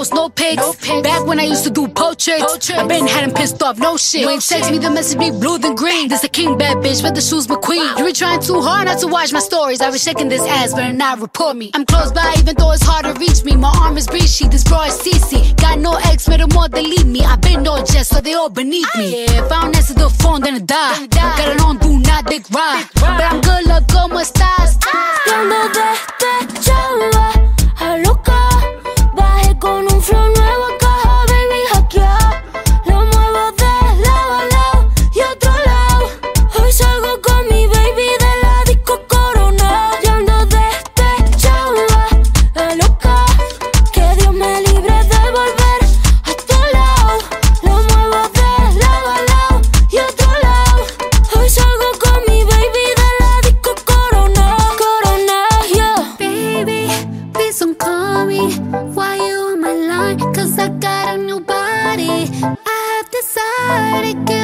post no pics. Back when I used to do portraits, I been had him pissed off, no shit. You ain't text me, the message be blue than green. This a king bad bitch, but the shoes McQueen. You been trying too hard not to watch my stories. I was shaking this ass, better not report me. I'm close by, even though it's hard to reach me. My arm is breachy, this bra is CC. Got no ex, made them all delete me. I been no jet, so they all beneath me. Yeah, if I don't answer the phone, then I die. Got it on, do not dick ride. But I'm good, look, como estás? Y ando despechada, a loca. Bajé con un flow nuevo a caja, baby, hackeado. Lo muevo de lado a lado y otro lado. Hoy salgo con mi baby de la disco Corona. Y ando despechada, a loca. Que Dios me libre de volver a tu lado. Lo muevo de lado a lado y otro lado. Hoy salgo con mi baby de la disco Corona. Corona, yeah. Baby, please don't call me. Why you on my line? Cause I got a new body. I have decided